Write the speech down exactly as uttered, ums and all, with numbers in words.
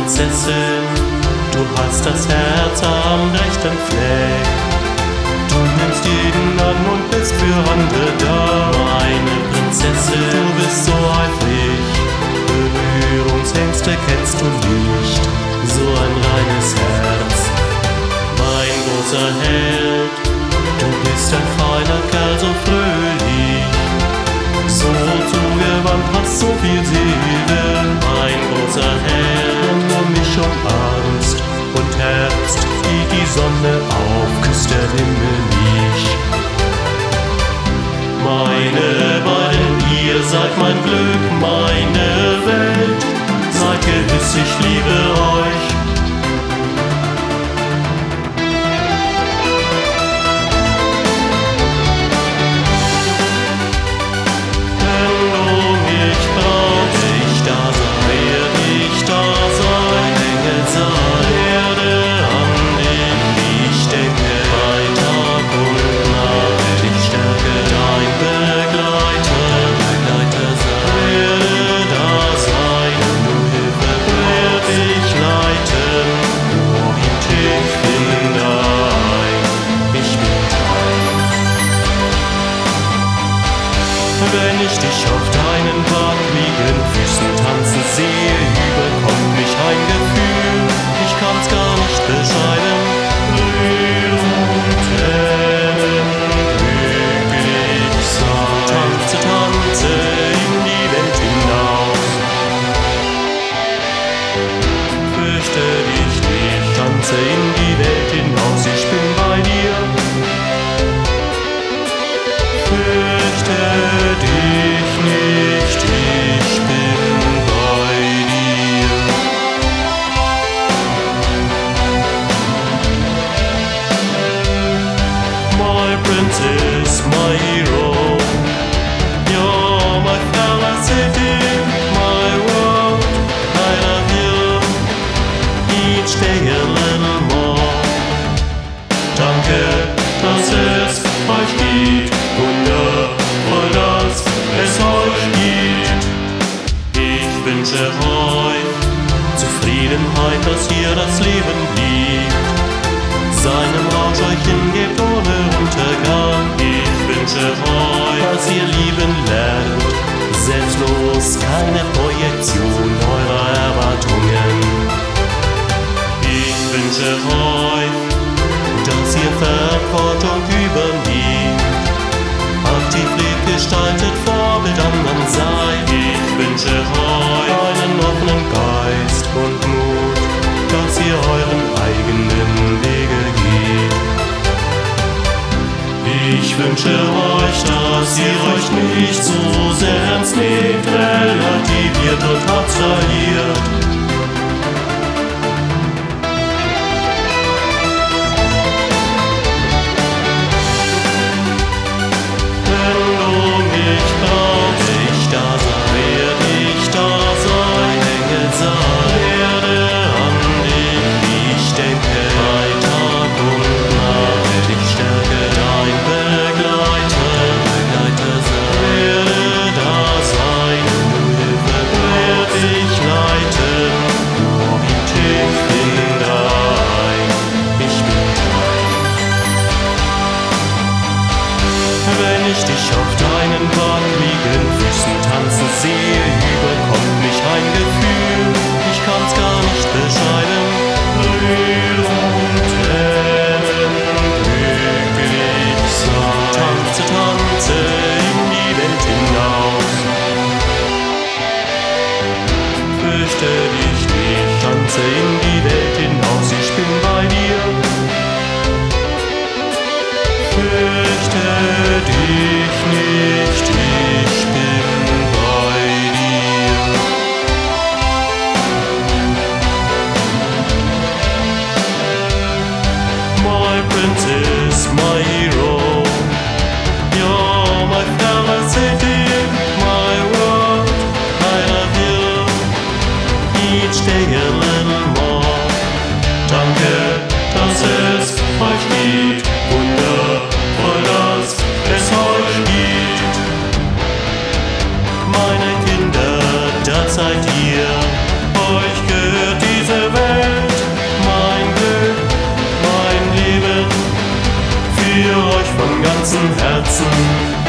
Prinzessin, du hast das Herz am rechten Fleck. Du nimmst jeden an und bist für andere da. Meine Prinzessin, du bist so eifrig, Berührungsängste kennst du nicht. So ein reines Herz, mein großer Held. Du bist ein feiner Kerl, so fröhlich, so zugewandt, hast so viel Seele. Mein großer Held, wenn du mich umarmst und Herbst geht die Sonne auf, küsst der Himmel mich. Meine beiden, ihr seid mein Glück, meine Welt, seid gewiss, ich liebe euch. Wenn ich dich auf deinen wackeligen Füßen tanzen sehe, überkommt mich ein Gefühl, ich kann's gar nicht beschreiben. Rührung, Tränen, glücklich sein. Tanze, tanze in die Welt hinaus. Fürchte dich nicht, tanze in die Welt hinaus, ich bin bei dir. Fürchte dich nicht, ich bin bei dir. My princess, my hero, you're my felicity, my world, I love you, each day a little more. Danke, dass es euch gibt, wundervoll, dass es euch gibt. Ich wünsche euch Zufriedenheit, dass ihr das Leben liebt, seinem Rausch euch hingebt ohne Untergang. Ich wünsche euch, dass ihr lieben lernt, selbstlos, keine Projektion eurer Erwartungen. Ich wünsche euch, dass ihr Verantwortung übernehmt, aktiv lebt, gestaltet, Vorbild anderen seid. Ich wünsche euch einen offenen Geist und Mut, dass ihr euren eigenen Wege geht. Ich wünsche euch, dass ihr euch nicht so sehr ernst nehmt, relativiert und abstrahiert. Wenn ich dich auf deinen wackeligen Füßen tanzen sehe, überkommt mich ein Gefühl, ich kann's gar nicht beschreiben. Rührung, Tränen, glücklich sein. Tanze, tanze in die Welt hinaus. Fürchte dich nicht, tanze in die Welt hinaus, ich bin bei dir. Fürchte dich nicht, ich bin bei dir. My princess, my hero, you're my felicity, my world, I love you, each day a little more. Danke, dass es euch gibt, wundervoll, dass es euch gibt. Meine Kinder, da seid ihr, euch gehört diese wir euch von ganzem Herzen.